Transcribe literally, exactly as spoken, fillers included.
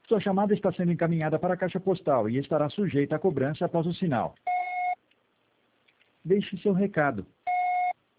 Sua chamada está sendo encaminhada para a caixa postal e estará sujeita a cobrança após o sinal. Deixe seu recado.